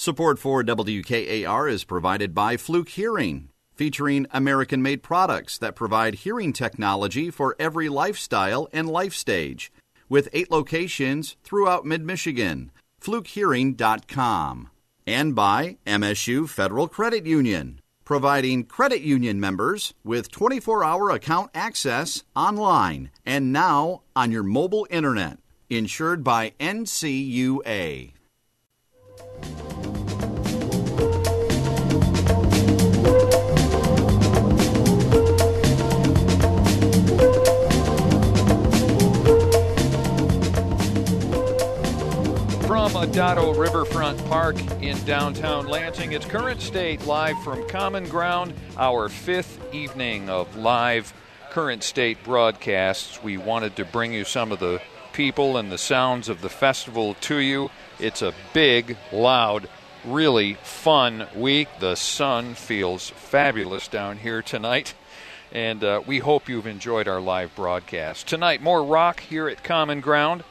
Support for WKAR is provided by Fluke Hearing, featuring American-made products that provide hearing technology for every lifestyle and life stage, with 8 locations throughout mid-Michigan. FlukeHearing.com. And by MSU Federal Credit Union, providing credit union members with 24-hour account access online and now on your mobile internet. Insured by NCUA. From Adado Riverfront Park in downtown Lansing, it's Current State live from Common Ground, our 5th evening of live Current State broadcasts. We wanted to bring you some of the people and the sounds of the festival to you. It's a big, loud, really fun week. The sun feels fabulous down here tonight, and we hope you've enjoyed our live broadcast. Tonight, more rock here at Common Ground.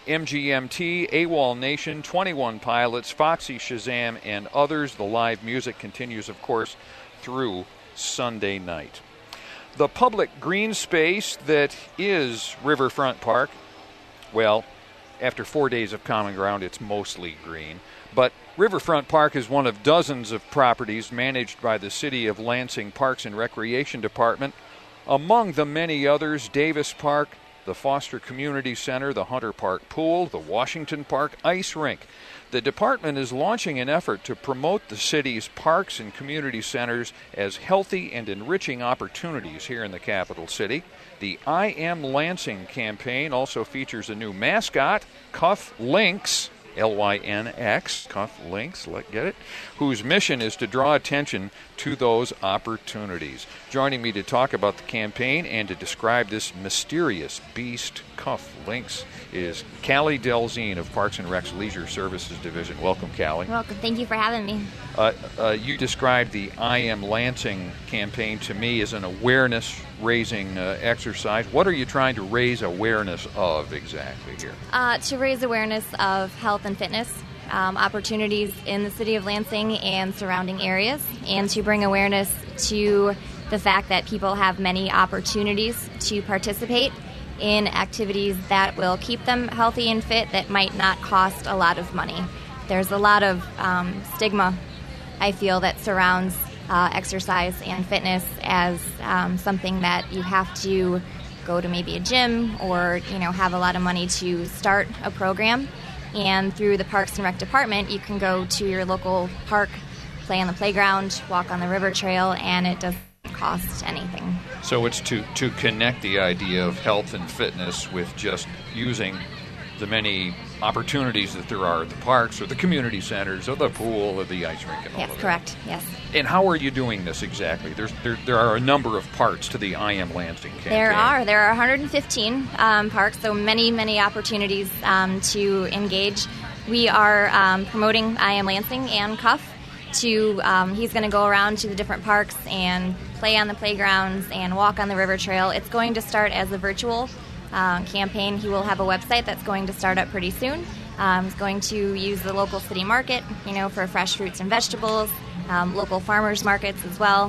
MGMT, AWOL Nation, 21 Pilots, Foxy Shazam, and others. The live music continues, of course, through Sunday night. The public green space that is Riverfront Park, well, after 4 days of Common Ground, it's mostly green. But Riverfront Park is one of dozens of properties managed by the City of Lansing Parks and Recreation Department. Among the many others, Davis Park, the Foster Community Center, the Hunter Park Pool, the Washington Park Ice Rink. The department is launching an effort to promote the city's parks and community centers as healthy and enriching opportunities here in the capital city. The I Am Lansing campaign also features a new mascot, Cuff Lynx, L-Y-N-X, Cuff Lynx, get it? Whose mission is to draw attention to those opportunities. Joining me to talk about the campaign and to describe this mysterious beast, Cuff Lynx, is Callie Delzine of Parks and Rec's Leisure Services Division. Welcome, Callie. Welcome. Thank you for having me. You described the I Am Lansing campaign to me as an awareness-raising exercise. What are you trying to raise awareness of exactly here? To raise awareness of health and fitness opportunities in the city of Lansing and surrounding areas, and to bring awareness to the fact that people have many opportunities to participate in activities that will keep them healthy and fit that might not cost a lot of money. There's a lot of stigma, I feel, that surrounds exercise and fitness as something that you have to go to maybe a gym or, have a lot of money to start a program. And through the Parks and Rec Department, you can go to your local park, play on the playground, walk on the river trail, and it doesn't cost anything. So it's to connect the idea of health and fitness with just using the many opportunities that there are at the parks or the community centers or the pool or the ice rink and all of that. Yes, correct, yes. And how are you doing this exactly? There are a number of parts to the I Am Lansing campaign. There are 115 parks, so many opportunities to engage. We are promoting I Am Lansing and Cuff. He's going to go around to the different parks and play on the playgrounds and walk on the river trail. It's going to start as a virtual campaign. He will have a website that's going to start up pretty soon. He's going to use the local city market, for fresh fruits and vegetables, local farmers markets as well,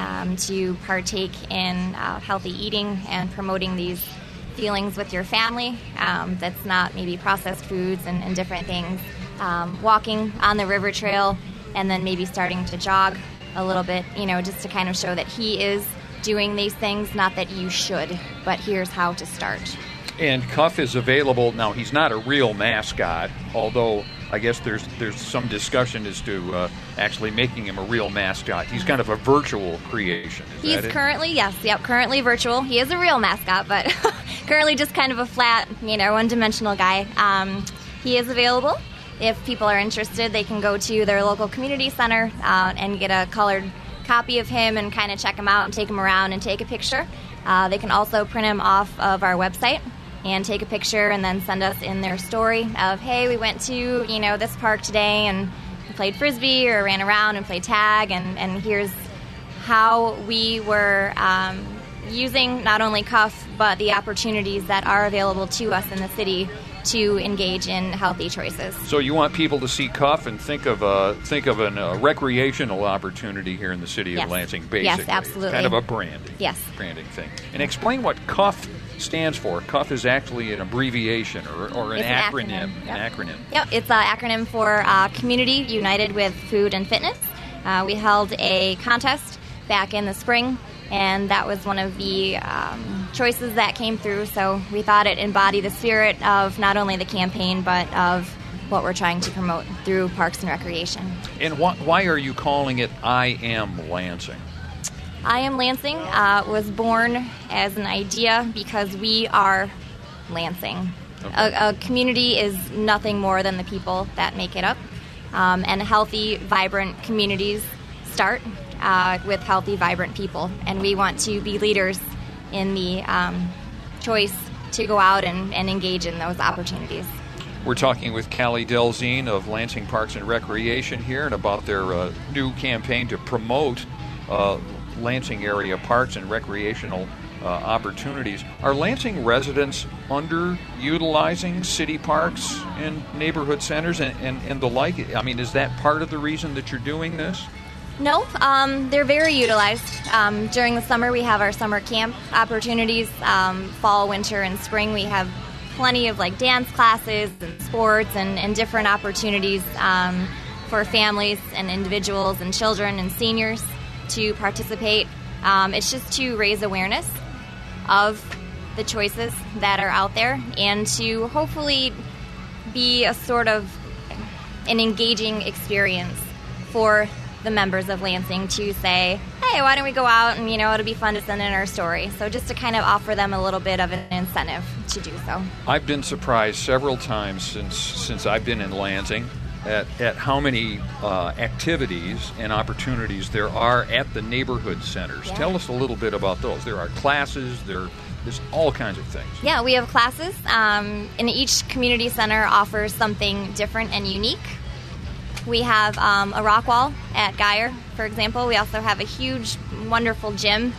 to partake in healthy eating and promoting these feelings with your family that's not maybe processed foods and different things. Walking on the river trail and then maybe starting to jog a little bit, just to kind of show that he is doing these things, not that you should, but here's how to start. And Cuff is available. Now, he's not a real mascot, although I guess there's some discussion as to actually making him a real mascot. He's kind of a virtual creation. He's currently, currently virtual. He is a real mascot, but currently just kind of a flat, one-dimensional guy. He is available. If people are interested, they can go to their local community center and get a colored copy of him and kind of check him out and take him around and take a picture. They can also print him off of our website and take a picture and then send us in their story of, hey, we went to, this park today and played Frisbee or ran around and played tag, and here's how we were using not only Cuff, but the opportunities that are available to us in the city to engage in healthy choices. So you want people to see Cuff and think of a recreational opportunity here in the city of Lansing, basically. Yes, absolutely. It's kind of a branding thing. And explain what Cuff stands for. Cuff is actually an abbreviation or an acronym. Yep. An acronym. Yep, it's an acronym for Community United with Food and Fitness. We held a contest back in the spring, and that was one of the choices that came through, so we thought it embodied the spirit of not only the campaign but of what we're trying to promote through Parks and Recreation. And why are you calling it I Am Lansing? I Am Lansing was born as an idea because we are Lansing. Okay. A community is nothing more than the people that make it up, and healthy, vibrant communities start with healthy, vibrant people, and we want to be leaders in the choice to go out and engage in those opportunities. We're talking with Callie Delzine of Lansing Parks and Recreation here, and about their new campaign to promote Lansing area parks and recreational opportunities. Are Lansing residents underutilizing city parks and neighborhood centers and the like? I mean, is that part of the reason that you're doing this? No, they're very utilized. During the summer, we have our summer camp opportunities. Fall, winter, and spring, we have plenty of dance classes and sports and different opportunities for families and individuals and children and seniors to participate. It's just to raise awareness of the choices that are out there and to hopefully be a sort of an engaging experience for the members of Lansing to say, hey, why don't we go out and, it'll be fun to send in our story. So just to kind of offer them a little bit of an incentive to do so. I've been surprised several times since I've been in Lansing at how many activities and opportunities there are at the neighborhood centers. Yeah. Tell us a little bit about those. There are classes, there's all kinds of things. Yeah, we have classes. And each community center offers something different and unique. We have a rock wall at Geyer, for example. We also have a huge, wonderful gym.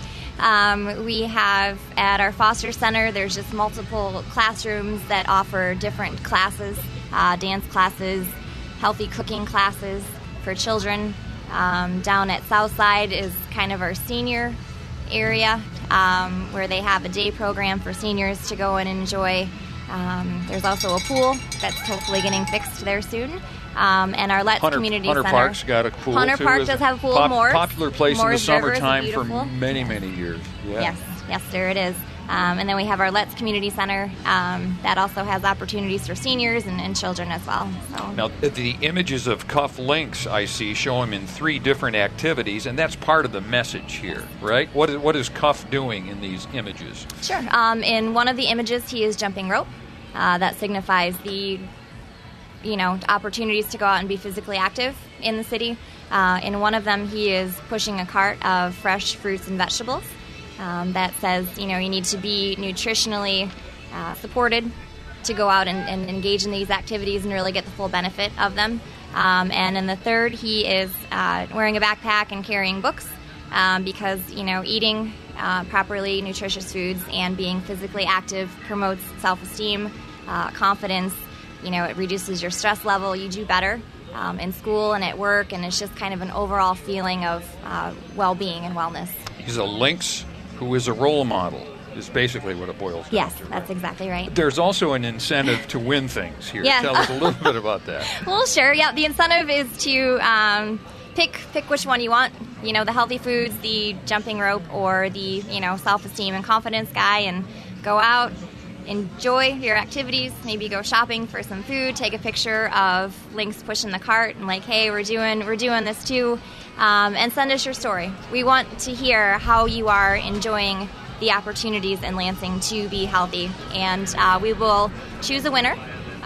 We have at our Foster Center, there's just multiple classrooms that offer different classes, dance classes, healthy cooking classes for children. Down at Southside is kind of our senior area where they have a day program for seniors to go and enjoy. There's also a pool that's hopefully getting fixed there soon. And our Let's Community Hunter Center. Park's got a pool. Hunter Park does have a pool. Popular place in the summertime for beautiful. many, many years. Yeah. Yes, there it is. And then we have our Let's Community Center that also has opportunities for seniors and children as well. So. Now, the images of Cuff Links I see show him in 3 different activities, and that's part of the message here, right? What is Cuff doing in these images? Sure. In one of the images, he is jumping rope. That signifies the opportunities to go out and be physically active in the city. In one of them, he is pushing a cart of fresh fruits and vegetables. That says, you need to be nutritionally supported to go out and engage in these activities and really get the full benefit of them. And in the third, he is wearing a backpack and carrying books because, eating properly nutritious foods and being physically active promotes self-esteem, confidence. It reduces your stress level. You do better in school and at work, and it's just kind of an overall feeling of well-being and wellness. He's a Lynx who is a role model, is basically what it boils down to. Yes, that's exactly right. There's also an incentive to win things here. Yeah. Tell us a little bit about that. Well, sure. Yeah, the incentive is to pick which one you want. The healthy foods, the jumping rope, or the self-esteem and confidence guy, and go out, enjoy your activities, maybe go shopping for some food, take a picture of Lynx pushing the cart and hey, we're doing this too, and send us your story. We want to hear how you are enjoying the opportunities in Lansing to be healthy, and we will choose a winner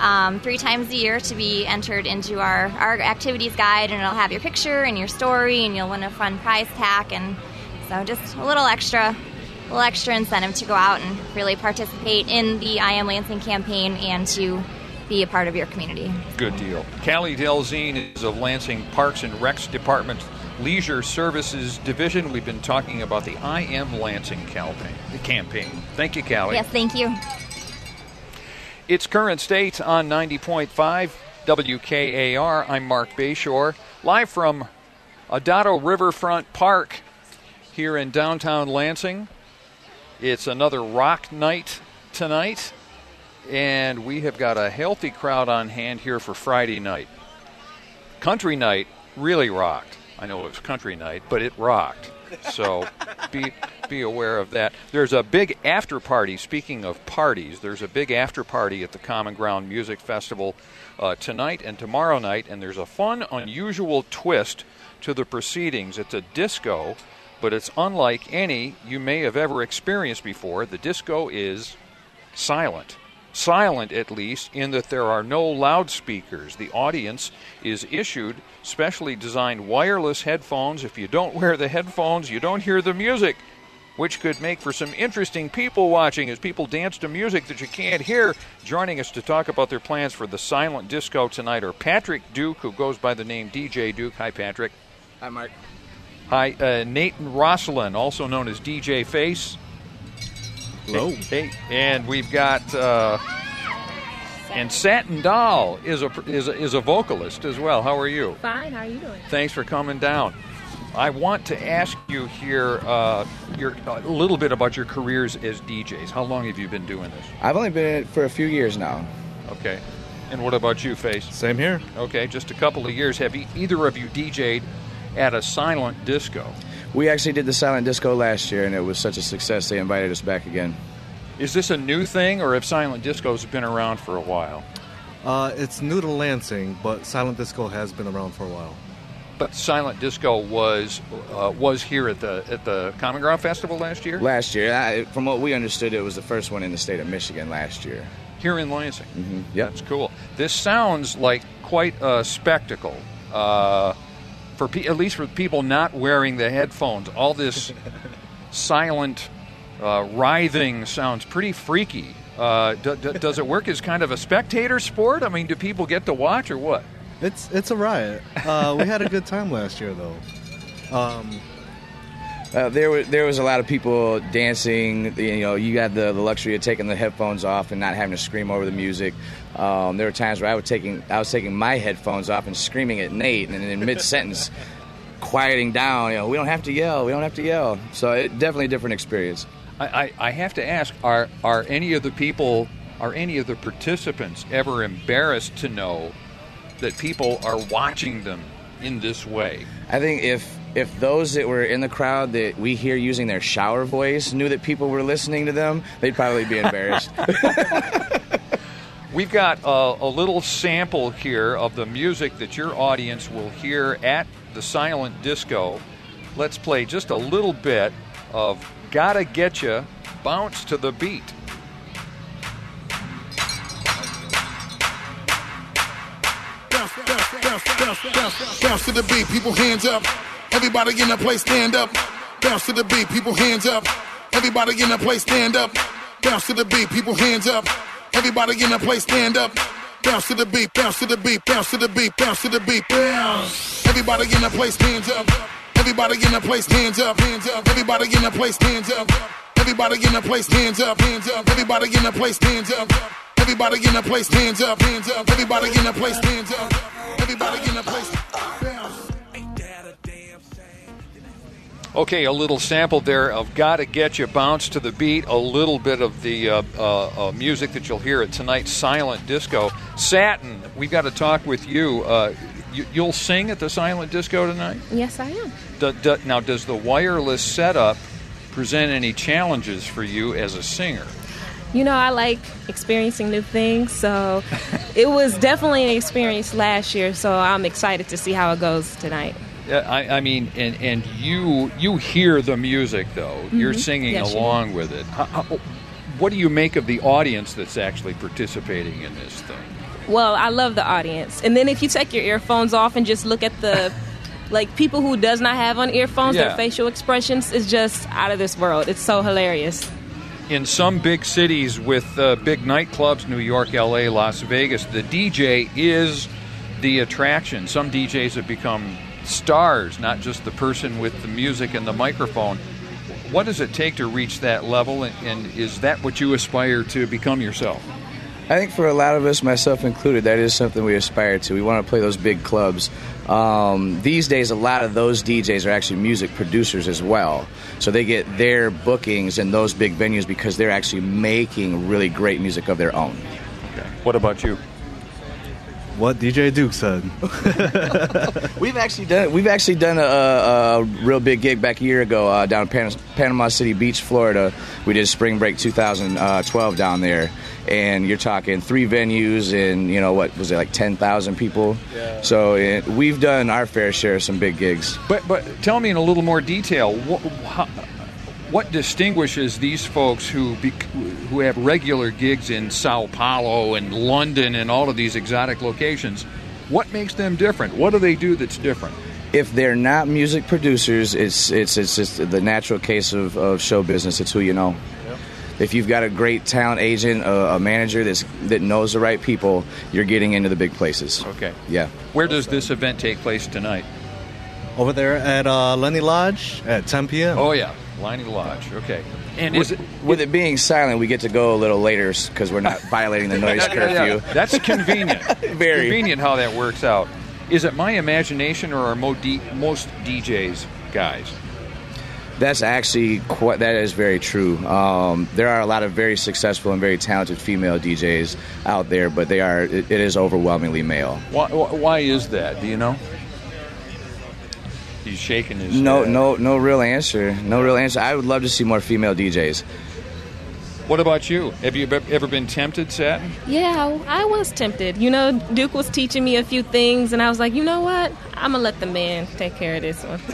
3 times a year to be entered into our activities guide, and it'll have your picture and your story, and you'll win a fun prize pack, and so just a little extra incentive to go out and really participate in the I Am Lansing campaign and to be a part of your community. Good deal. Callie Delzine is of Lansing Parks and Recs Department Leisure Services Division. We've been talking about the I Am Lansing campaign. Thank you, Callie. Yes, thank you. It's Current State on 90.5 WKAR. I'm Mark Bayshore, live from Adado Riverfront Park here in downtown Lansing. It's another rock night tonight, and we have got a healthy crowd on hand here for Friday night. Country night really rocked. I know it was country night, but it rocked. So be aware of that. There's a big after party. Speaking of parties, there's a big after party at the Common Ground Music Festival tonight and tomorrow night, and there's a fun, unusual twist to the proceedings. It's a disco, but it's unlike any you may have ever experienced before. The disco is silent. Silent, at least, in that there are no loudspeakers. The audience is issued specially designed wireless headphones. If you don't wear the headphones, you don't hear the music, which could make for some interesting people watching as people dance to music that you can't hear. Joining us to talk about their plans for the silent disco tonight are Patrick Duke, who goes by the name DJ Duke. Hi, Patrick. Hi, Mark. Hi, Nathan Rosselin, also known as DJ Face. Hello. Hey, and we've got and Satin Doll is a vocalist as well. How are you? Fine. How are you doing? Thanks for coming down. I want to ask you here a little bit about your careers as DJs. How long have you been doing this? I've only been in it for a few years now. Okay. And what about you, Face? Same here. Okay, just a couple of years. Have either of you DJ'd at a silent disco? We actually did the silent disco last year, and it was such a success they invited us back again. Is this a new thing, or have silent discos been around for a while? It's new to Lansing, but silent disco has been around for a while. But silent disco was here at the Common Ground Festival last year? Last year. From what we understood, it was the first one in the state of Michigan last year. Here in Lansing? Mm-hmm. Yep. That's cool. This sounds like quite a spectacle. At least for people not wearing the headphones. All this silent writhing sounds pretty freaky. Does it work as kind of a spectator sport? I mean, do people get to watch or what? It's a riot. We had a good time last year, though. There was a lot of people dancing. You know, you got the luxury of taking the headphones off and not having to scream over the music. There were times where I was taking my headphones off and screaming at Nate, and in mid-sentence, quieting down. You know, we don't have to yell. So it definitely a different experience. I have to ask: Are any of the participants ever embarrassed to know that people are watching them in this way? I think if those that were in the crowd that we hear using their shower voice knew that people were listening to them, they'd probably be embarrassed. We've got a little sample here of the music that your audience will hear at the silent disco. Let's play just a little bit of Gotta Getcha, Bounce to the Beat. Bounce to the beat, people hands up. Everybody in the place stand up. Bounce to the beat, people hands up. Everybody in the place stand up. Bounce to the beat, people hands up. Everybody in the place stand up. Bounce to the beat, bounce to the beat, bounce to the beat, bounce to the beat, bounce. Everybody in the place hands up. Everybody in the place hands up, hands up. Everybody in the place hands up. Everybody in the place hands up, hands up. Everybody in the place hands up. Everybody in the place hands up, hands up. Everybody in the place hands up. Everybody in the place bounce. Okay, a little sample there of Gotta Getcha, Bounce to the Beat, a little bit of the music that you'll hear at tonight's silent disco. Satin, we've got to talk with you. You'll sing at the silent disco tonight? Yes, I am. Now, does the wireless setup present any challenges for you as a singer? You know, I like experiencing new things, so it was definitely an experience last year, so I'm excited to see how it goes tonight. I mean, and you hear the music, though. Mm-hmm. You're singing along with it. What do you make of the audience that's actually participating in this thing? Well, I love the audience. And then if you take your earphones off and just look at the, like, people who does not have on earphones, their facial expressions is just out of this world. It's so hilarious. In some big cities with big nightclubs, New York, L.A., Las Vegas, the DJ is the attraction. Some DJs have become stars, not just the person with the music and the microphone. What does it take to reach that level, and is that what you aspire to become yourself? I think for a lot of us, myself included, that is something we aspire to. We want to play those big clubs. These days, a lot of those DJs are actually music producers as well. So they get their bookings in those big venues because they're actually making really great music of their own. Okay. What about you? What DJ Duke said. We've actually done a real big gig back a year ago down in Panama City Beach, Florida. We did Spring Break 2012 down there, and you're talking 3 venues and what was it, like 10,000 people? Yeah. So we've done our fair share of some big gigs. But tell me in a little more detail what distinguishes these folks who have regular gigs in Sao Paulo and London and all of these exotic locations? What makes them different? What do they do that's different? If they're not music producers, it's just the natural case of show business. It's who you know. Yep. If you've got a great talent agent, a manager that knows the right people, you're getting into the big places. Okay. Yeah. Where does this event take place tonight? Over there at Lenny Lodge at 10 p.m. Oh, yeah. Lenny Lodge. Okay. And with it being silent, we get to go a little later because we're not violating the noise curfew. Yeah, that's convenient. Very convenient how that works out. Is it my imagination, or are most DJs guys? That's actually that is very true. There are a lot of very successful and very talented female DJs out there, but it is overwhelmingly male. Why is that? Do you know? He's shaking his head. No real answer. No real answer. I would love to see more female DJs. What about you? Have you ever been tempted, Satin? Yeah, I was tempted. Duke was teaching me a few things, and I was like, you know what? I'm going to let the man take care of this one.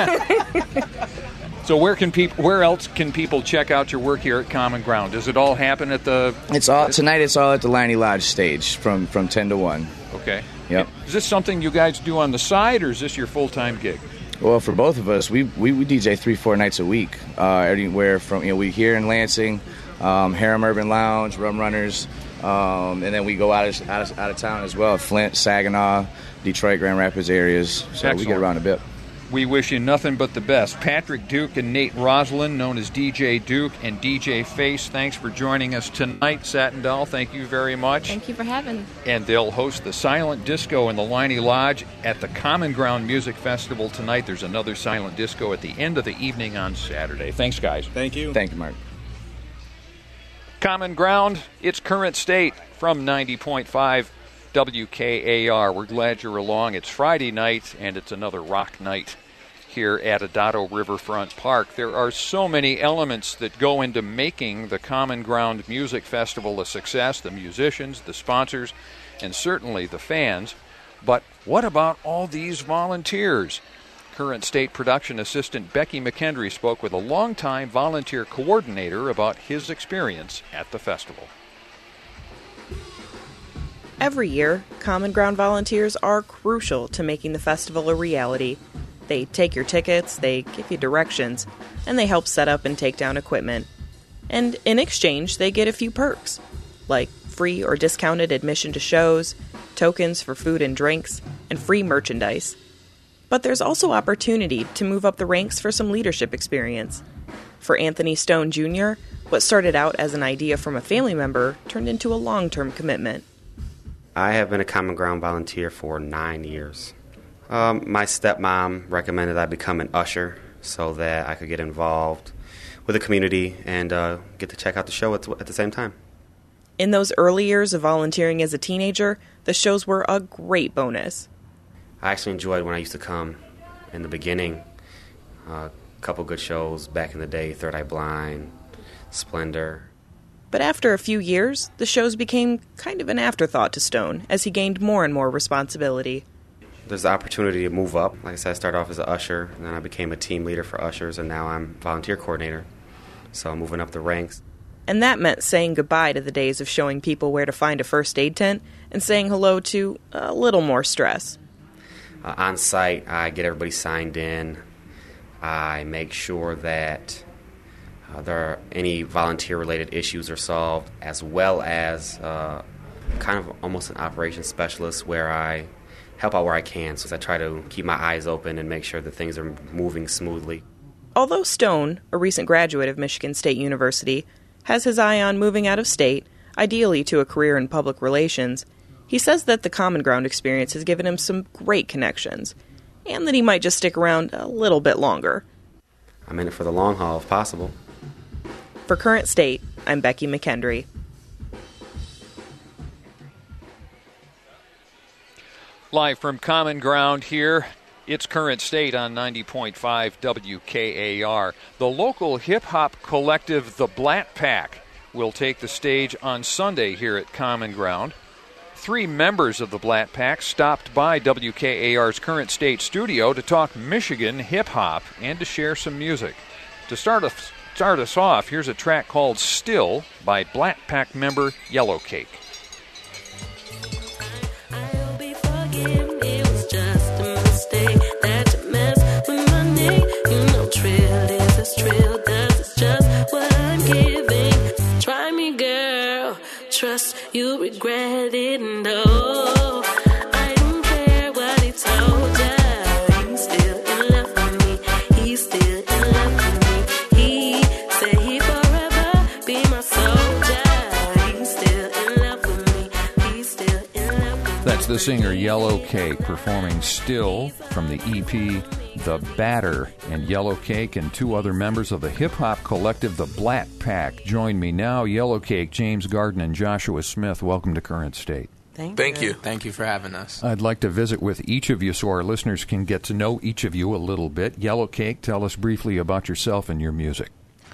So where else can people check out your work here at Common Ground? Does it all happen at the... Tonight it's all at the Lenny Lodge stage from 10 to 1. Okay. Yep. Is this something you guys do on the side, or is this your full-time gig? Well, for both of us, we DJ 3-4 nights a week. Everywhere from we here in Lansing, Harem Urban Lounge, Rum Runners, and then we go out of town as well. Flint, Saginaw, Detroit, Grand Rapids areas. So excellent. We get around a bit. We wish you nothing but the best. Patrick Duke and Nate Roslin, known as DJ Duke and DJ Face, thanks for joining us tonight. Satin Doll, thank you very much. Thank you for having me. And they'll host the Silent Disco in the Lenny Lodge at the Common Ground Music Festival tonight. There's another Silent Disco at the end of the evening on Saturday. Thanks, guys. Thank you. Thank you, Mark. Common Ground, its current state from 90.5 WKAR. We're glad you're along. It's Friday night, and it's another rock night here at Adado Riverfront Park. There are so many elements that go into making the Common Ground Music Festival a success: the musicians, the sponsors, and certainly the fans. But what about all these volunteers? Current state production assistant Becky McKendry spoke with a longtime volunteer coordinator about his experience at the festival. Every year, Common Ground volunteers are crucial to making the festival a reality. They take your tickets, they give you directions, and they help set up and take down equipment. And in exchange, they get a few perks, like free or discounted admission to shows, tokens for food and drinks, and free merchandise. But there's also opportunity to move up the ranks for some leadership experience. For Anthony Stone Jr., what started out as an idea from a family member turned into a long-term commitment. I have been a Common Ground volunteer for 9 years. My stepmom recommended I become an usher so that I could get involved with the community and get to check out the show at the same time. In those early years of volunteering as a teenager, the shows were a great bonus. I actually enjoyed when I used to come in the beginning. A couple good shows back in the day, Third Eye Blind, Splendor. But after a few years, the shows became kind of an afterthought to Stone as he gained more and more responsibility. There's the opportunity to move up. Like I said, I started off as an usher, and then I became a team leader for ushers, and now I'm volunteer coordinator. So I'm moving up the ranks. And that meant saying goodbye to the days of showing people where to find a first aid tent and saying hello to a little more stress. On site, I get everybody signed in. I make sure that there are any volunteer-related issues are solved, as well as kind of almost an operations specialist where I help out where I can. So I try to keep my eyes open and make sure that things are moving smoothly. Although Stone, a recent graduate of Michigan State University, has his eye on moving out of state, ideally to a career in public relations, he says that the Common Ground experience has given him some great connections, and that he might just stick around a little bit longer. I'm in it for the long haul, if possible. For Current State, I'm Becky McKendry. Live from Common Ground here, it's Current State on 90.5 WKAR. The local hip-hop collective, the Blat Pack, will take the stage on Sunday here at Common Ground. 3 members of the Blat Pack stopped by WKAR's Current State studio to talk Michigan hip-hop and to share some music. To start us off, here's a track called Still by Blat Pack member Yellow Cake. Trust you regret it, no. I don't care what he told ya. He's still in love with me. He's still in love with me. He said he forever be my soldier. He's still in love with me. He's still in love with me. That's the singer Yellow Cake performing Still from the EP The Batter, and Yellow Cake and 2 other members of the hip-hop collective, the Blat Pack, join me now. Yellow Cake, James Garden, and Joshua Smith, welcome to Current State. Thank you. Thank you for having us. I'd like to visit with each of you so our listeners can get to know each of you a little bit. Yellow Cake, tell us briefly about yourself and your music.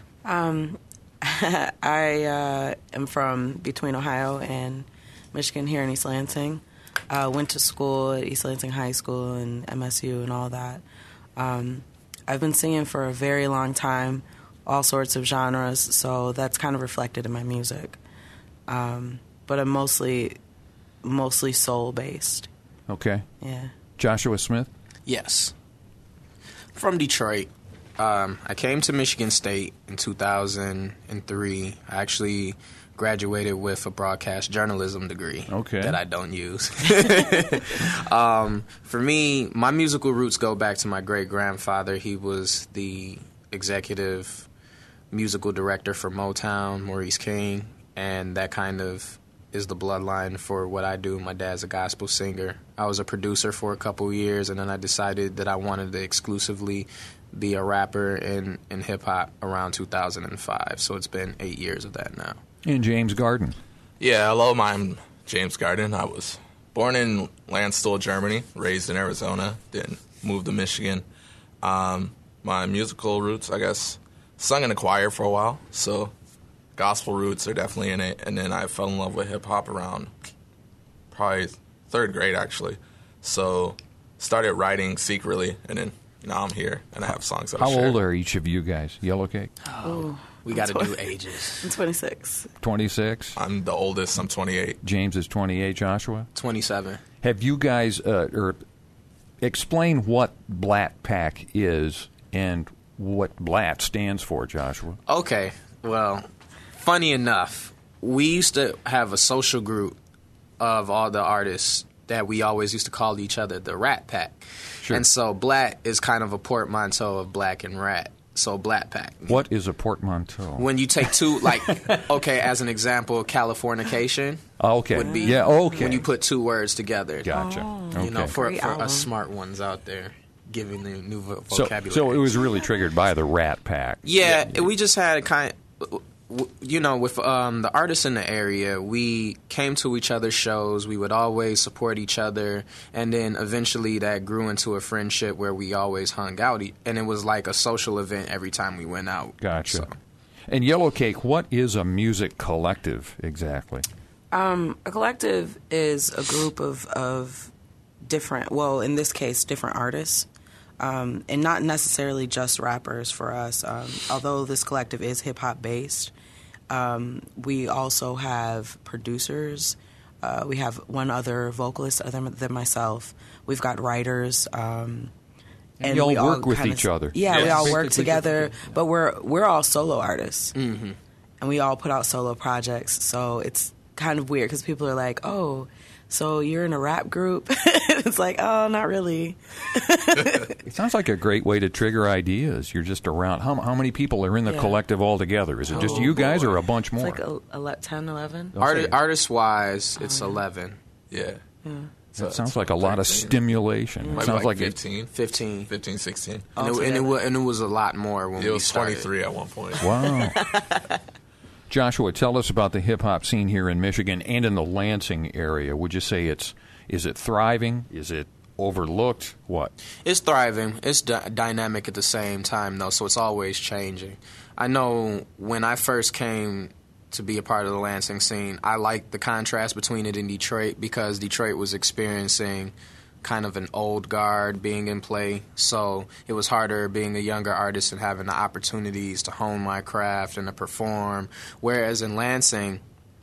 I am from between Ohio and Michigan here in East Lansing. Went to school at East Lansing High School and MSU and all that. I've been singing for a very long time, all sorts of genres, so that's kind of reflected in my music. But I'm mostly soul-based. Okay. Yeah. Joshua Smith? Yes. From Detroit. I came to Michigan State in 2003. I actually graduated with a broadcast journalism degree that I don't use. For me, my musical roots go back to my great-grandfather. He was the executive musical director for Motown, Maurice King, and that kind of is the bloodline for what I do. My dad's a gospel singer. I was a producer for a couple years, and then I decided that I wanted to exclusively be a rapper in hip-hop around 2005. So it's been 8 years of that now. And James Garden. Yeah, hello, I'm James Garden. I was born in Landstuhl, Germany, raised in Arizona, then moved to Michigan. My musical roots, I guess, sung in a choir for a while, so gospel roots are definitely in it. And then I fell in love with hip-hop around probably 3rd grade, actually. So started writing secretly, and then now I'm here, and I have songs that I share. How old are each of you guys? Yellow Cake? Oh, we got to do ages. I'm 26. 26? I'm the oldest. I'm 28. James is 28. Joshua? 27. Have you guys explain what Blat Pack is and what Blat stands for, Joshua? Okay. Well, funny enough, we used to have a social group of all the artists that we always used to call each other the Rat Pack. Sure. And so Blat is kind of a portmanteau of black and rat. So Blat Pack. What is a portmanteau? When you take two, like, okay, as an example, Californication. Okay. Would be when you put 2 words together. Gotcha. Okay. You know, for us smart ones out there, giving the new vocabulary. So it was really triggered by the Rat Pack. Yeah. We just had kind of, you know, with the artists in the area, we came to each other's shows. We would always support each other. And then eventually that grew into a friendship where we always hung out. And it was like a social event every time we went out. Gotcha. So. And Yellow Cake, what is a music collective exactly? A collective is a group of different, well, in this case, different artists. And not necessarily just rappers for us. Although this collective is hip-hop based, we also have producers. We have one other vocalist other than myself. We've got writers. And you all work with each other. Yeah, we all work together, but we're all solo artists. Mm-hmm. And we all put out solo projects, so it's kind of weird because people are like, oh, so you're in a rap group? It's like, oh, not really. It sounds like a great way to trigger ideas. You're just around. How many people are in the collective altogether? Is it just you guys or a bunch more? It's like 10, 11. Okay. Artist-wise, it's 11. Yeah. That sounds like a lot of stimulation. It sounds like 15, 16. And it was a lot more when it we started. was 23 at one point. Wow. Joshua, tell us about the hip-hop scene here in Michigan and in the Lansing area. Would you say is it thriving? Is it overlooked? What? It's thriving. It's dynamic at the same time, though, so it's always changing. I know when I first came to be a part of the Lansing scene, I liked the contrast between it and Detroit because Detroit was experiencing kind of an old guard being in play, so it was harder being a younger artist and having the opportunities to hone my craft and to perform, whereas in Lansing,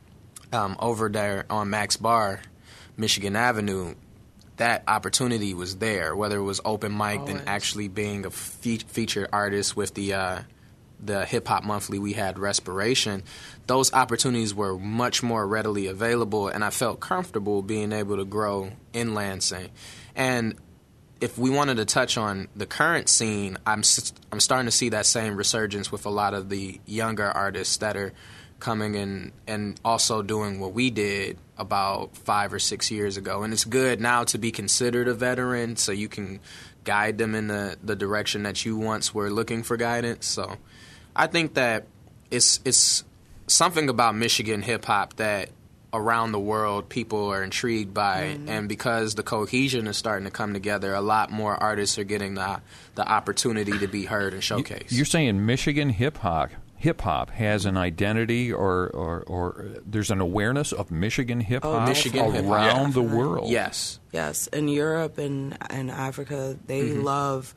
over there on Max Bar, Michigan Avenue, that opportunity was there, whether it was open mic than actually being a featured artist with the Hip Hop Monthly we had, Respiration. Those opportunities were much more readily available, and I felt comfortable being able to grow in Lansing. And if we wanted to touch on the current scene, I'm starting to see that same resurgence with a lot of the younger artists that are coming in and also doing what we did about 5 or 6 years ago. And it's good now to be considered a veteran so you can guide them in the direction that you once were looking for guidance. So I think that it's something about Michigan hip-hop that around the world people are intrigued by, and because the cohesion is starting to come together, a lot more artists are getting the opportunity to be heard and showcased. You're saying Michigan hip-hop has an identity or there's an awareness of Michigan hip-hop around the world. Yes. In Europe and Africa, they love...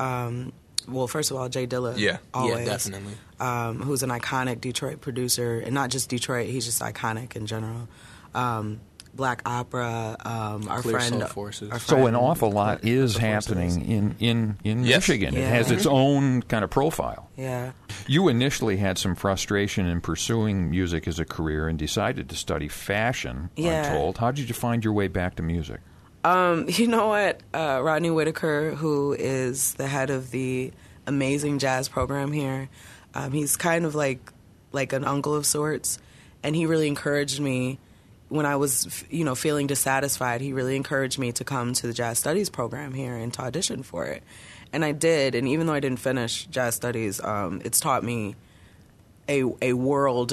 well, first of all, Jay Dilla. Yeah, always, definitely. Who's an iconic Detroit producer, and not just Detroit, he's just iconic in general. Black Opera, our Clear friend. Soul Forces. So an awful lot is happening in Michigan. Yeah. It has its own kind of profile. Yeah. You initially had some frustration in pursuing music as a career and decided to study fashion, I'm told. How did you find your way back to music? You know what? Rodney Whitaker, who is the head of the amazing jazz program here, he's kind of like an uncle of sorts, and he really encouraged me when I was, feeling dissatisfied. He really encouraged me to come to the jazz studies program here and to audition for it, and I did. And even though I didn't finish jazz studies, it's taught me a world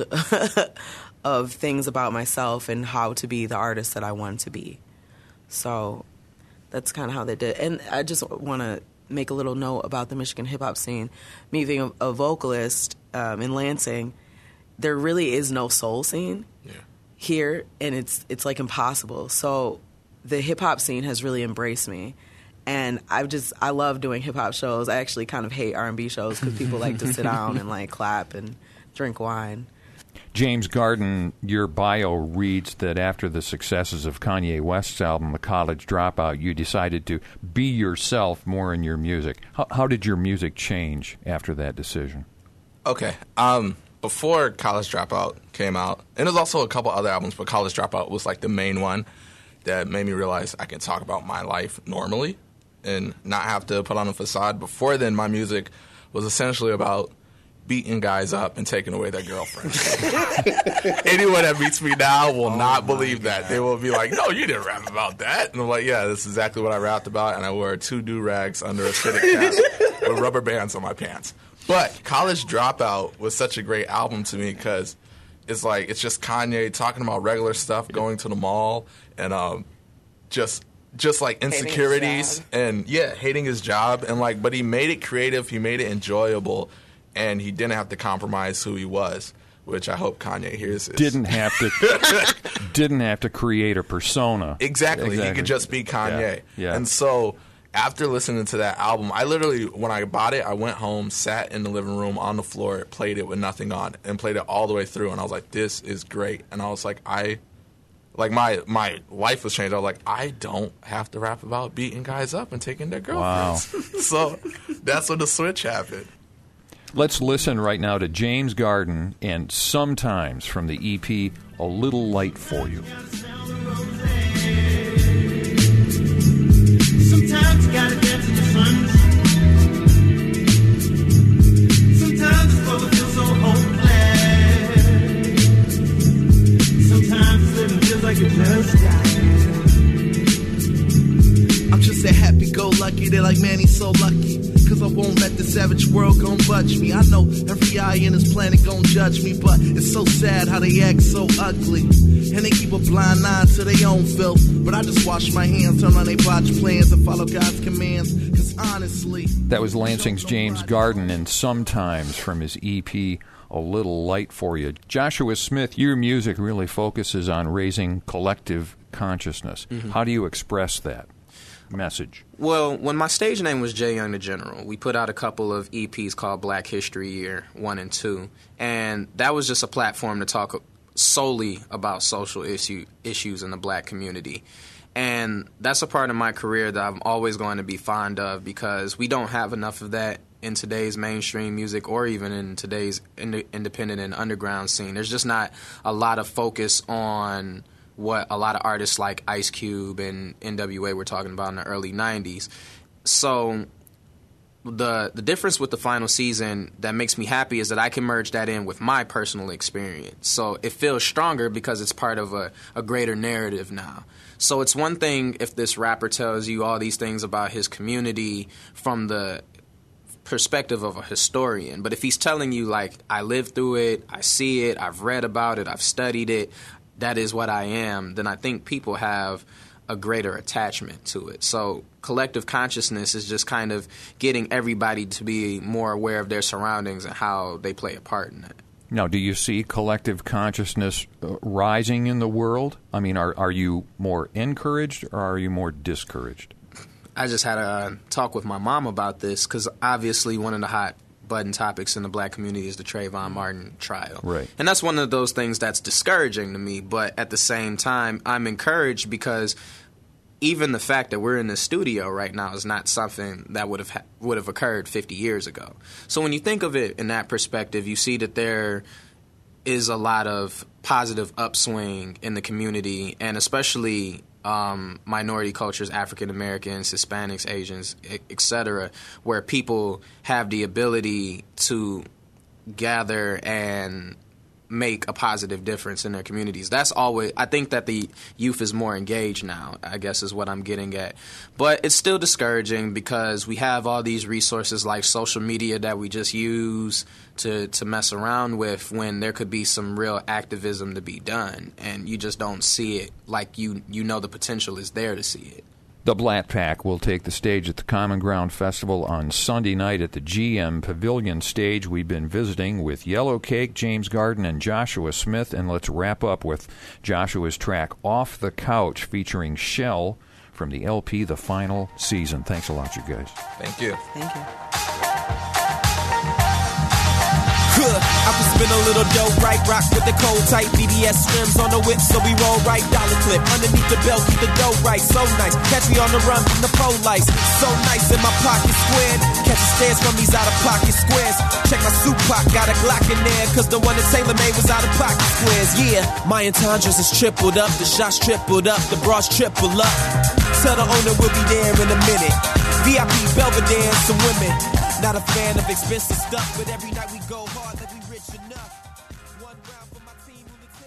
of things about myself and how to be the artist that I want to be. So that's kind of how they did. And I just want to make a little note about the Michigan hip-hop scene. Me being a vocalist in Lansing, there really is no soul scene here, and it's like impossible. So the hip-hop scene has really embraced me. And I love doing hip-hop shows. I actually kind of hate R&B shows because people like to sit down and like clap and drink wine. James Garden, your bio reads that after the successes of Kanye West's album, The College Dropout, you decided to be yourself more in your music. How did your music change after that decision? Okay. Before College Dropout came out, and there's also a couple other albums, but College Dropout was like the main one that made me realize I can talk about my life normally and not have to put on a facade. Before then, my music was essentially about beating guys up and taking away their girlfriends. Anyone that meets me now will not believe that. They will be like, no, you didn't rap about that. And I'm like, yeah, this is exactly what I rapped about, and I wore 2 do-rags under a fitted cap with rubber bands on my pants. But College Dropout was such a great album to me because it's just Kanye talking about regular stuff, going to the mall, and just like insecurities and hating his job, and but he made it creative, he made it enjoyable, and he didn't have to compromise who he was, which I hope Kanye hears this. Didn't have to create a persona. Exactly. He could just be Kanye. Yeah. And so after listening to that album, I literally, when I bought it, I went home, sat in the living room on the floor, played it with nothing on, and played it all the way through, and I was like, this is great. And I was like, my life was changed. I was like, I don't have to rap about beating guys up and taking their girlfriends. Wow. So that's when the switch happened. Let's listen right now to James Garden and Sometimes from the EP A Little Light for You. Sometimes you gotta dance in the sun. Sometimes this world feels so hopeless. Sometimes living feels like it just died. I'm just a happy-go-lucky, they're like, man, he's so lucky. Cause I won't let the savage world gon' budge me. I know every eye in this planet gon' judge me, but it's so sad how they act so ugly. And they keep a blind eye to their own filth. But I just wash my hands, turn on they botch plans, and follow God's commands. Cause honestly... That was Lansing's James Garden, and Sometimes from his EP, A Little Light for You. Joshua Smith, your music really focuses on raising collective consciousness. Mm-hmm. How do you express that message? Well, when my stage name was Jay Young the General, we put out a couple of EPs called Black History Year 1 and 2, and that was just a platform to talk solely about social issues in the black community. And that's a part of my career that I'm always going to be fond of, because we don't have enough of that in today's mainstream music or even in today's independent and underground scene. There's just not a lot of focus on what a lot of artists like Ice Cube and NWA were talking about in the early 90s. So the difference with the final season that makes me happy is that I can merge that in with my personal experience. So it feels stronger because it's part of a greater narrative now. So it's one thing if this rapper tells you all these things about his community from the perspective of a historian, but if he's telling you, like, I lived through it, I see it, I've read about it, I've studied it, that is what I am, then I think people have a greater attachment to it. So collective consciousness is just kind of getting everybody to be more aware of their surroundings and how they play a part in it. Now, do you see collective consciousness rising in the world? I mean, are you more encouraged or are you more discouraged? I just had a talk with my mom about this because obviously one of the hot button topics in the black community is the Trayvon Martin trial. Right. And that's one of those things that's discouraging to me, but at the same time, I'm encouraged because even the fact that we're in the studio right now is not something that would have occurred 50 years ago. So when you think of it in that perspective, you see that there is a lot of positive upswing in the community, and especially minority cultures, African Americans, Hispanics, Asians, etc., where people have the ability to gather and make a positive difference in their communities. That's always, I think that the youth is more engaged now, I guess is what I'm getting at. But it's still discouraging because we have all these resources like social media that we just use to mess around with when there could be some real activism to be done, and you just don't see it like you know the potential is there to see it. The Black Pack will take the stage at the Common Ground Festival on Sunday night at the GM Pavilion stage. We've been visiting with Yellow Cake, James Garden, and Joshua Smith, and let's wrap up with Joshua's track Off the Couch featuring Shell from the LP The Final Season. Thanks a lot, you guys. Thank you. Thank you. I can spin a little dough right, rock with the cold tight BBS rims on the whip, so we roll right, dollar clip underneath the belt, keep the dough right, so nice. Catch me on the run from the pole lights, so nice in my pocket squared. Catch the stares from these out of pocket squares. Check my suit pocket, got a Glock in there, cause the one that Taylor made was out of pocket squares. Yeah, my entendres is tripled up, the shots tripled up, the bras triple up. Tell the owner we'll be there in a minute. VIP Belvedere and some women. Not a fan of expensive stuff, but every night we go hard like we rich enough. One round for my team,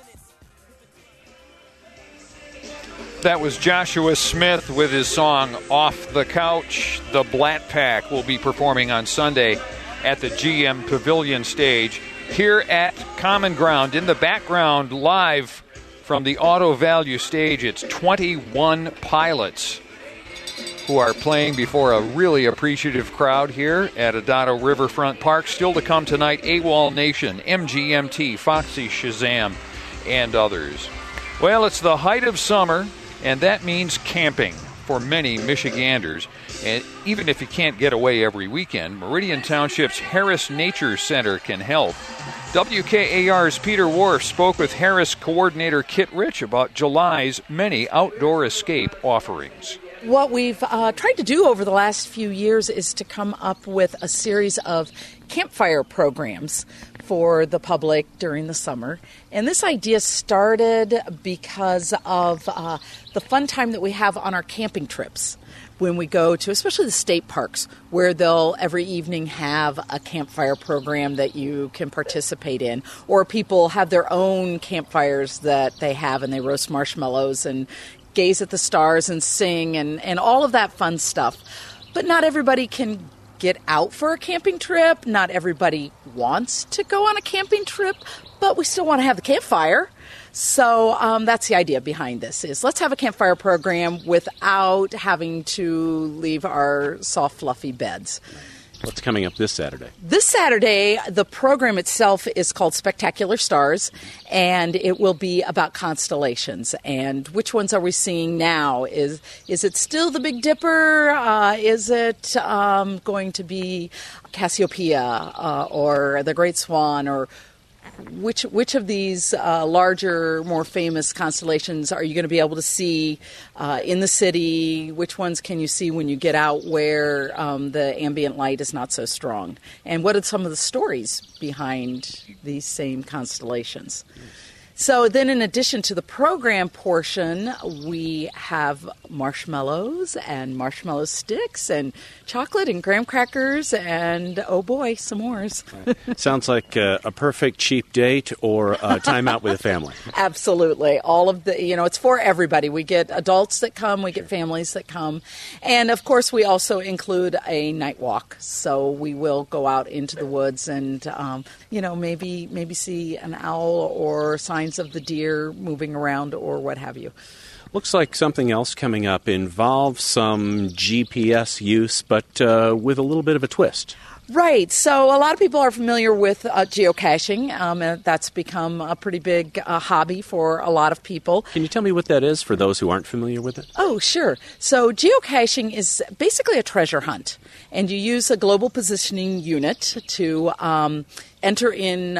lieutenants. That was Joshua Smith with his song Off the Couch. The Black Pack will be performing on Sunday at the GM Pavilion stage here at Common Ground. In the background, live from the Auto Value stage, it's 21 Pilots who are playing before a really appreciative crowd here at Adado Riverfront Park. Still to come tonight, AWOL Nation, MGMT, Foxy Shazam, and others. Well, it's the height of summer, and that means camping for many Michiganders. And even if you can't get away every weekend, Meridian Township's Harris Nature Center can help. WKAR's Peter Wharf spoke with Harris coordinator Kit Rich about July's many outdoor escape offerings. What we've tried to do over the last few years is to come up with a series of campfire programs for the public during the summer. And this idea started because of the fun time that we have on our camping trips. when we go to, especially the state parks, where they'll every evening have a campfire program that you can participate in, or people have their own campfires that they have, and they roast marshmallows and gaze at the stars and sing and all of that fun stuff. But not everybody can get out for a camping trip. Not everybody wants to go on a camping trip, but we still want to have the campfire. So that's the idea behind this, is let's have a campfire program without having to leave our soft, fluffy beds. What's coming up this Saturday? This Saturday, the program itself is called Spectacular Stars, and it will be about constellations. And which ones are we seeing now? Is it still the Big Dipper? Is it going to be Cassiopeia or the Great Swan, or which of these larger, more famous constellations are you going to be able to see in the city? Which ones can you see when you get out where the ambient light is not so strong? And what are some of the stories behind these same constellations? So then, in addition to the program portion, we have marshmallows and marshmallow sticks and chocolate and graham crackers and, oh boy, s'mores. Sounds like a perfect cheap date or a time out with a family. Absolutely. All of the, it's for everybody. We get adults that come, we get families that come. And, of course, we also include a night walk. So we will go out into the woods and, maybe see an owl or signs of the deer moving around or what have you. Looks like something else coming up involves some GPS use, but with a little bit of a twist. Right. So a lot of people are familiar with geocaching. And that's become a pretty big hobby for a lot of people. Can you tell me what that is for those who aren't familiar with it? Oh, sure. So geocaching is basically a treasure hunt. And you use a global positioning unit to enter in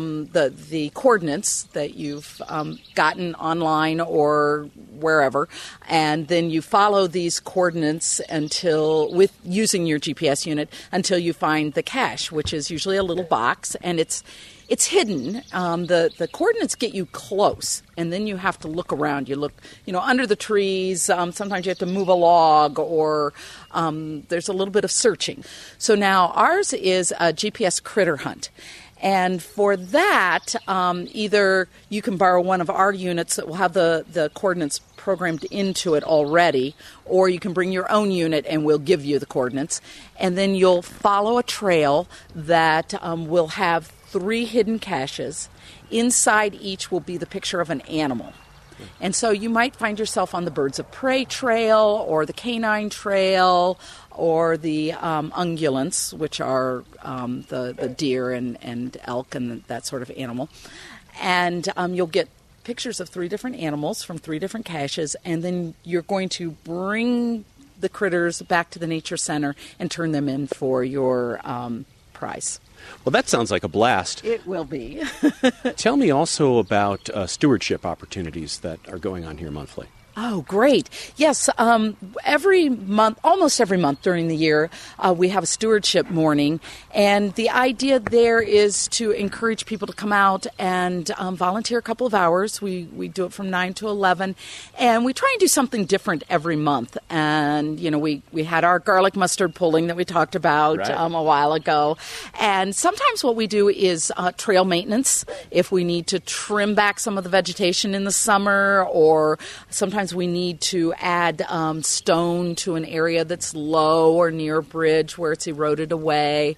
the coordinates that you've gotten online or wherever, and then you follow these coordinates with using your GPS unit until you find the cache, which is usually a little box, and it's hidden. The coordinates get you close, and then you have to look around. You look, under the trees. Sometimes you have to move a log, or there's a little bit of searching. So now ours is a GPS critter hunt. And for that, either you can borrow one of our units that will have the coordinates programmed into it already, or you can bring your own unit and we'll give you the coordinates. And then you'll follow a trail that will have 3 hidden caches. Inside each will be the picture of an animal. And so you might find yourself on the birds of prey trail or the canine trail or the ungulates, which are the deer and elk and that sort of animal. And you'll get pictures of 3 different animals from 3 different caches, and then you're going to bring the critters back to the nature center and turn them in for your prize. Well, that sounds like a blast. It will be. Tell me also about stewardship opportunities that are going on here monthly. Oh, great. Yes, every month, almost every month during the year, we have a stewardship morning. And the idea there is to encourage people to come out and volunteer a couple of hours. We do it from 9 to 11. And we try and do something different every month. And, we had our garlic mustard pulling that we talked about a while ago. And sometimes what we do is trail maintenance. If we need to trim back some of the vegetation in the summer, or sometimes we need to add stone to an area that's low or near a bridge where it's eroded away.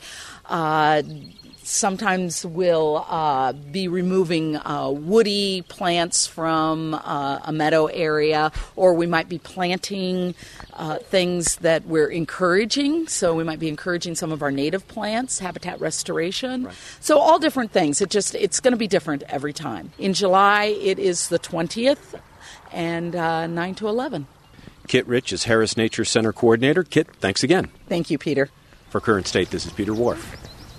Sometimes we'll be removing woody plants from a meadow area, or we might be planting things that we're encouraging. So we might be encouraging some of our native plants, habitat restoration. Right. So all different things. It's going to be different every time. In July, it is the 20th. And 9 to 11. Kit Rich is Harris Nature Center Coordinator. Kit, thanks again. Thank you, Peter. For Current State, this is Peter Wharf.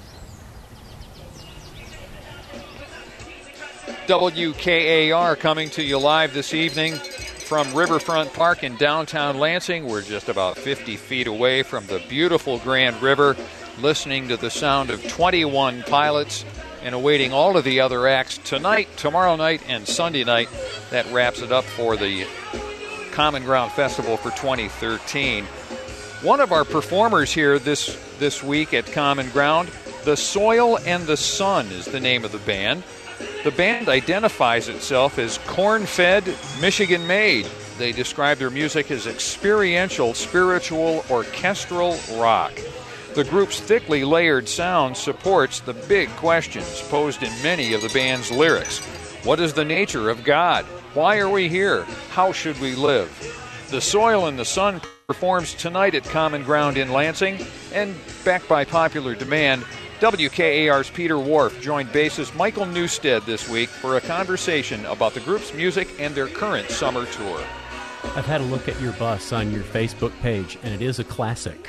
WKAR coming to you live this evening from Riverfront Park in downtown Lansing. We're just about 50 feet away from the beautiful Grand River, listening to the sound of 21 pilots and awaiting all of the other acts tonight, tomorrow night, and Sunday night. That wraps it up for the Common Ground Festival for 2013. One of our performers here this week at Common Ground, The Soil and the Sun is the name of the band. The band identifies itself as corn-fed, Michigan-made. They describe their music as experiential, spiritual, orchestral rock. The group's thickly layered sound supports the big questions posed in many of the band's lyrics. What is the nature of God? Why are we here? How should we live? The Soil and the Sun performs tonight at Common Ground in Lansing, and backed by popular demand, WKAR's Peter Wharf joined bassist Michael Newstead this week for a conversation about the group's music and their current summer tour. I've had a look at your bus on your Facebook page, and it is a classic.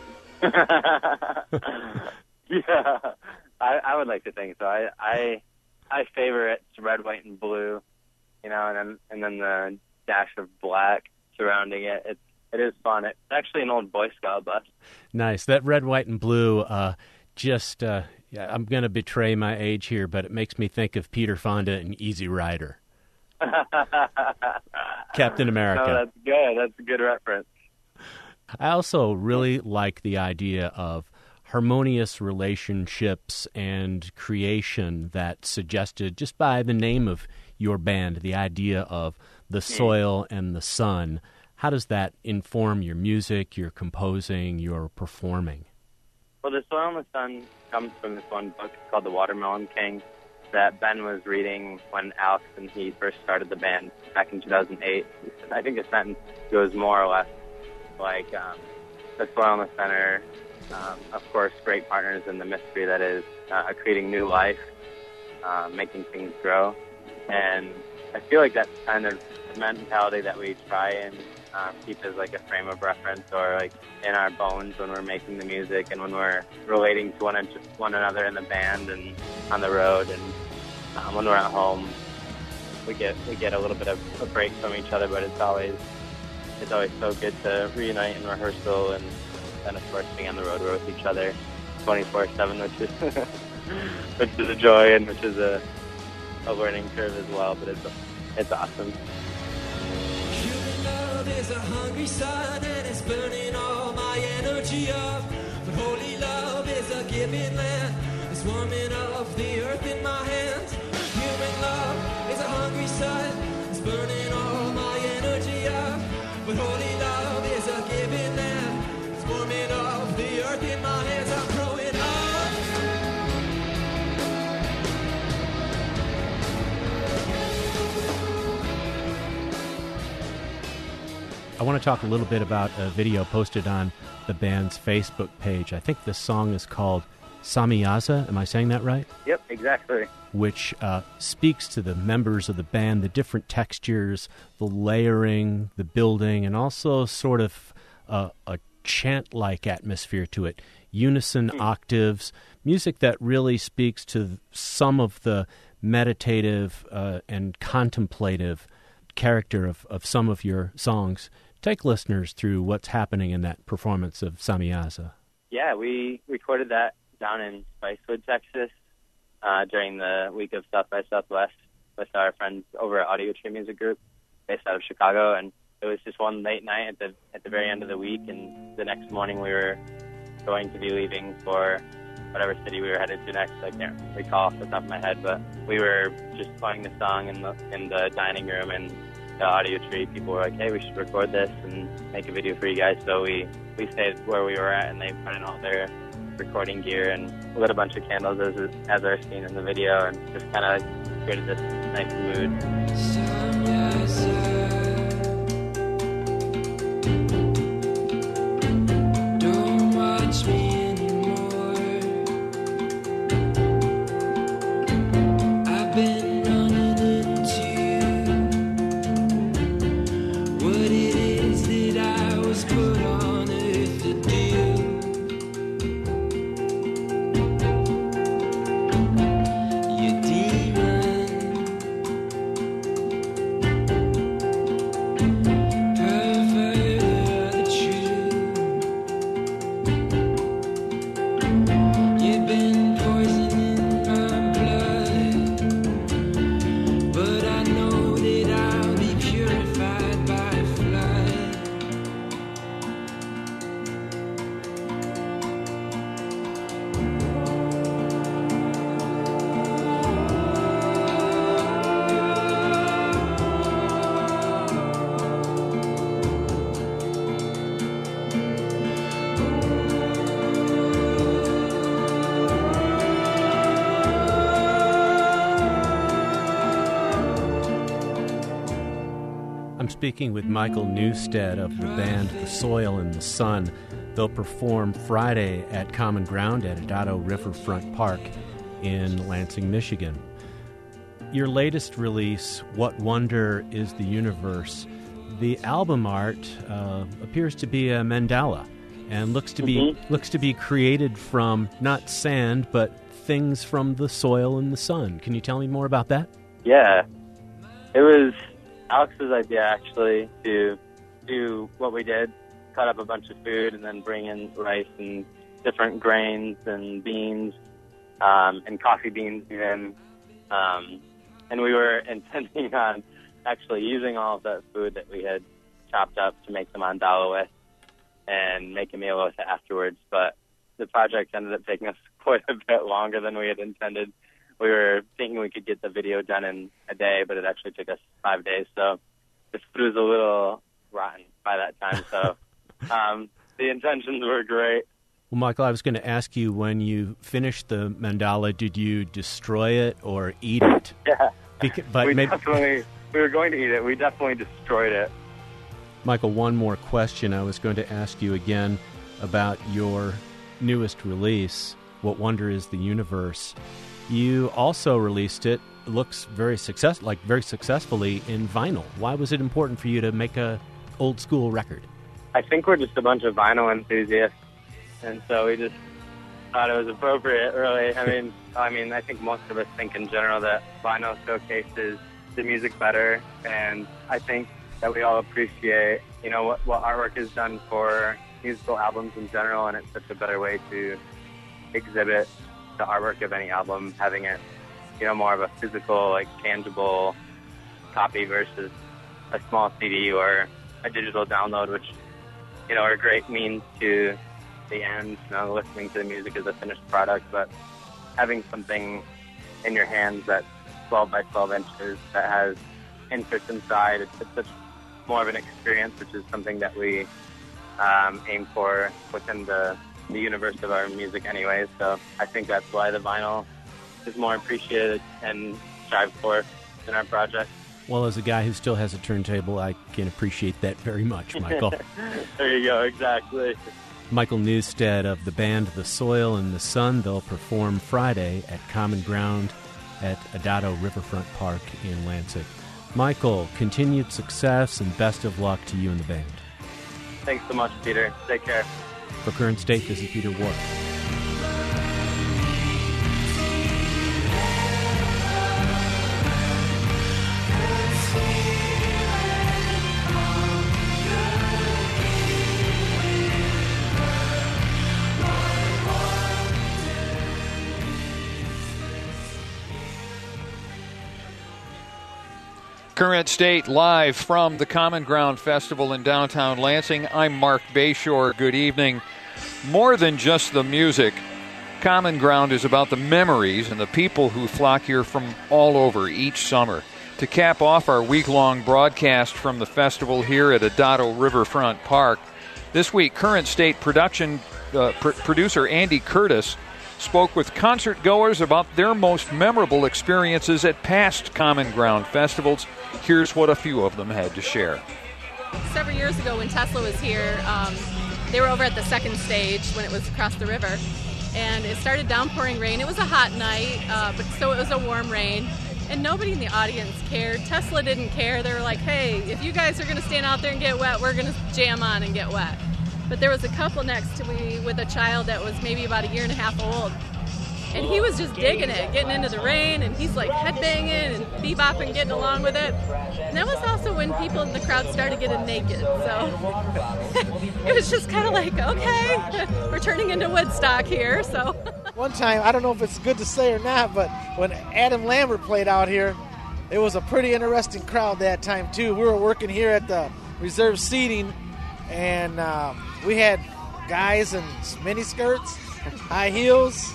Yeah, I would like to think so. I favor it red, white, and blue, and then the dash of black surrounding it. It is fun. It's actually an old Boy Scout bus. Nice. That red, white, and blue. I'm going to betray my age here, but it makes me think of Peter Fonda and Easy Rider. Captain America. No, that's good. That's a good reference. I also really like the idea of harmonious relationships and creation that's suggested just by the name of your band, the idea of the soil and the sun. How does that inform your music, your composing, your performing? Well, The Soil and the Sun comes from this one book called The Watermelon King that Ben was reading when Alex and he first started the band back in 2008. I think the sentence goes more or less like, The Soil and the Sun are, of course, great partners in the mystery that is creating new life, making things grow. And I feel like that's kind of the mentality that we try and keep as like a frame of reference or like in our bones when we're making the music and when we're relating to one another in the band and on the road, and when we're at home we get a little bit of a break from each other, but it's always so good to reunite in rehearsal and then of course being on the road with each other 24/7, which is a joy and which is a learning curve as well, but it's awesome. Love is a hungry sun and it's burning all my energy up. But holy love is a giving land. It's warming up the earth in my hands. Human love is a hungry sun. It's burning all my energy up. But holy love is a giving land. It's warming up the earth in my hands. I'm growing up. I want to talk a little bit about a video posted on the band's Facebook page. I think the song is called Samyaza. Am I saying that right? Yep, exactly. Which speaks to the members of the band, the different textures, the layering, the building, and also sort of a chant-like atmosphere to it. Unison octaves, music that really speaks to some of the meditative and contemplative character of some of your songs. Take listeners through what's happening in that performance of Samyaza. Yeah, we recorded that down in Spicewood, Texas, during the week of South by Southwest with our friends over at Audio Tree Music Group, based out of Chicago. And it was just one late night at the very end of the week, and the next morning we were going to be leaving for whatever city we were headed to next. I can't recall off the top of my head, but we were just playing the song in the dining room, and the Audio Tree people were like, hey, we should record this and make a video for you guys. So we stayed where we were at, and they put in all their recording gear and lit a bunch of candles as are seen in the video, and just kind of created this nice mood. Don't watch me anymore. I've been running into what it is that I was put on earth to do. You demon, speaking with Michael Newstead of the band The Soil and the Sun. They'll perform Friday at Common Ground at Adado Riverfront Park in Lansing, Michigan. Your latest release, What Wonder Is the Universe, the album art appears to be a mandala and looks to be created from not sand but things from the soil and the sun. Can you tell me more about that? Yeah. It was Alex's idea, actually, to do what we did, cut up a bunch of food and then bring in rice and different grains and beans and coffee beans even. And we were intending on actually using all of that food that we had chopped up to make the mandala with and make a meal with it afterwards. But the project ended up taking us quite a bit longer than we had intended. We were thinking we could get the video done in a day, but it actually took us 5 days. So the food was a little rotten by that time. So the intentions were great. Well, Michael, I was going to ask you, when you finished the mandala, did you destroy it or eat it? Yeah. But we were going to eat it. We definitely destroyed it. Michael, one more question. I was going to ask you again about your newest release, What Wonder Is the Universe. You also released it, looks very successfully in vinyl. Why was it important for you to make a old school record? I think we're just a bunch of vinyl enthusiasts, and so we just thought it was appropriate, really. I mean, I think most of us think in general that vinyl showcases the music better, and I think that we all appreciate, what artwork is done for musical albums in general, and it's such a better way to exhibit the artwork of any album, having it, more of a physical, tangible copy versus a small CD or a digital download, which, are great means to the end, listening to the music as a finished product, but having something in your hands that's 12 by 12 inches that has inserts inside, it's such more of an experience, which is something that we aim for within the universe of our music anyway. So I think that's why the vinyl is more appreciated and strived for in our project. Well, as a guy who still has a turntable, I can appreciate that very much, Michael. There you go, exactly. Michael Newstead of the band The Soil and the Sun. They'll perform Friday at Common Ground at Adado Riverfront Park in Lansing. Michael, continued success and best of luck to you and the band. Thanks so much, Peter. Take care. For Current State, this is Peter Ward. Current State live from the Common Ground Festival in downtown Lansing. I'm Mark Bayshore. Good evening. More than just the music, Common Ground is about the memories and the people who flock here from all over each summer. To cap off our week-long broadcast from the festival here at Adado Riverfront Park, this week Current State producer Andy Curtis spoke with concert goers about their most memorable experiences at past Common Ground festivals. Here's what a few of them had to share. Several years ago when Tesla was here, they were over at the second stage when it was across the river, and it started downpouring rain. It was a hot night, but so it was a warm rain, and nobody in the audience cared. Tesla didn't care. They were like, hey, if you guys are going to stand out there and get wet, we're going to jam on and get wet. But there was a couple next to me with a child that was maybe about a year and a half old. And he was just digging it, getting into the rain, and he's like headbanging and bebopping, getting along with it. And that was also when people in the crowd started getting naked. So it was just kind of like, okay, we're turning into Woodstock here. So one time, I don't know if it's good to say or not, but when Adam Lambert played out here, it was a pretty interesting crowd that time too. We were working here at the reserved seating, and we had guys in mini skirts, high heels.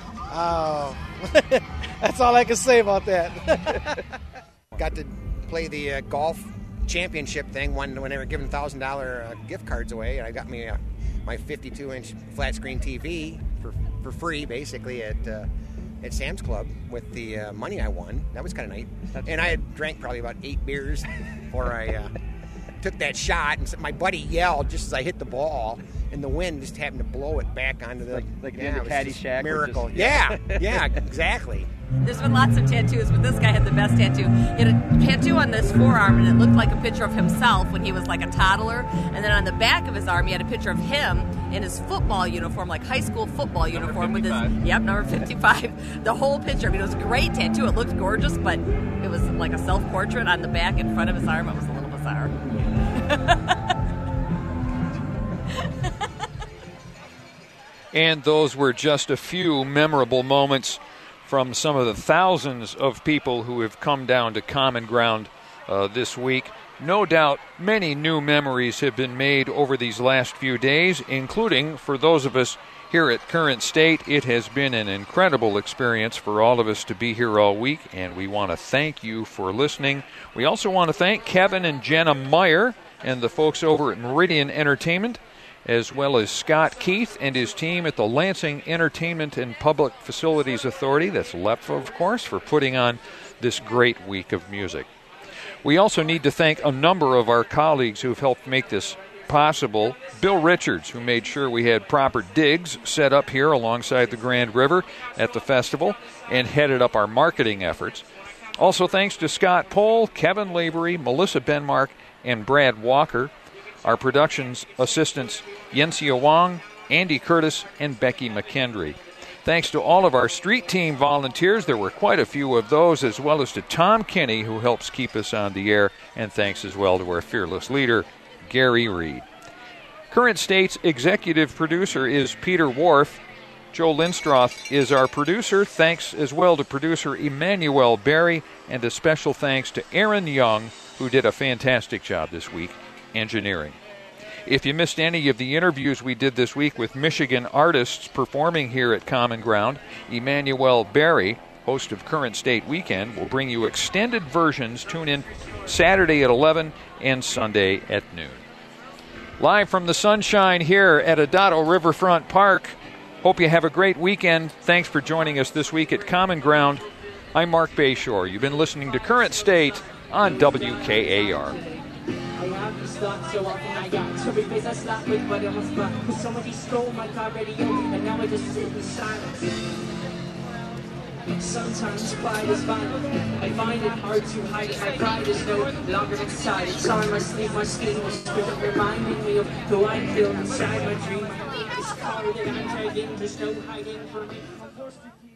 That's all I can say about that. Got to play the golf championship thing when they were giving $1,000 gift cards away. I got me my 52-inch flat screen TV for free, basically at Sam's Club with the money I won. That was kind of nice. And I had drank probably about 8 beers before I took that shot, and my buddy yelled just as I hit the ball, and the wind just happened to blow it back onto the like yeah, the Caddyshack. miracle. Just, yeah, exactly. There's been lots of tattoos, but this guy had the best tattoo. He had a tattoo on this forearm, and it looked like a picture of himself when he was like a toddler. And then on the back of his arm, he had a picture of him in his football uniform, like high school football uniform with his number 55. The whole picture. I mean, it was a great tattoo. It looked gorgeous, but it was like a self-portrait on the back in front of his arm. It was a little bizarre. And those were just a few memorable moments from some of the thousands of people who have come down to Common Ground this week. No doubt many new memories have been made over these last few days, including for those of us here at Current State. It has been an incredible experience for all of us to be here all week, and we want to thank you for listening. We also want to thank Kevin and Jenna Meyer and the folks over at Meridian Entertainment, as well as Scott Keith and his team at the Lansing Entertainment and Public Facilities Authority, that's LEPFA, of course, for putting on this great week of music. We also need to thank a number of our colleagues who have helped make this possible. Bill Richards, who made sure we had proper digs set up here alongside the Grand River at the festival and headed up our marketing efforts. Also thanks to Scott Pohl, Kevin Lavery, Melissa Benmark, and Brad Walker. Our production's assistants, Yensia Wong, Andy Curtis, and Becky McKendry. Thanks to all of our street team volunteers. There were quite a few of those, as well as to Tom Kinney, who helps keep us on the air. And thanks as well to our fearless leader, Gary Reed. Current State's executive producer is Peter Wharf. Joe Lindstroth is our producer. Thanks as well to producer Emmanuel Berry. And a special thanks to Aaron Young, who did a fantastic job this week engineering. If you missed any of the interviews we did this week with Michigan artists performing here at Common Ground, Emmanuel Berry, host of Current State Weekend, will bring you extended versions. Tune in Saturday at 11 and Sunday at noon. Live from the sunshine here at Adado Riverfront Park. Hope you have a great weekend. Thanks for joining us this week at Common Ground. I'm Mark Bayshore. You've been listening to Current State on WKAR. I have these thoughts so often I got to replace I stopped with, but it was back. Somebody stole my car radio, and now I just sit in silence. Sometimes pride is violent. I find it hard to hide it. My pride is no longer inside. It's on my sleeve, my skin was stripped, reminding me of who I feel inside my dream. This car that I'm dragging, there's no hiding from me.